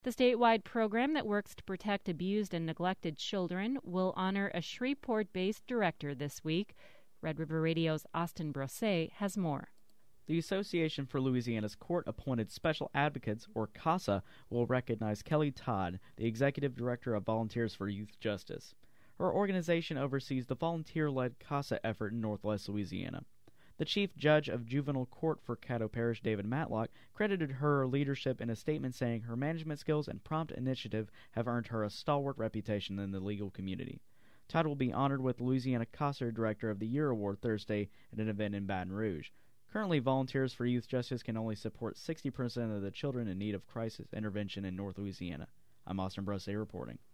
The statewide program that works to protect abused and neglected children will honor a Shreveport-based director this week. Red River Radio's Austin Brosset has more. The Association for Louisiana's Court-Appointed Special Advocates, or CASA, will recognize Kelly Todd, the Executive Director of Volunteers for Youth Justice. Her organization oversees the volunteer-led CASA effort in Northwest Louisiana. The Chief Judge of Juvenile Court for Caddo Parish, David Matlock, credited her leadership in a statement saying her management skills and prompt initiative have earned her a stalwart reputation in the legal community. Todd will be honored with Louisiana CASA Director of the Year Award Thursday at an event in Baton Rouge. Currently, Volunteers for Youth Justice can only support 60% of the children in need of crisis intervention in North Louisiana. I'm Austin Brosset reporting.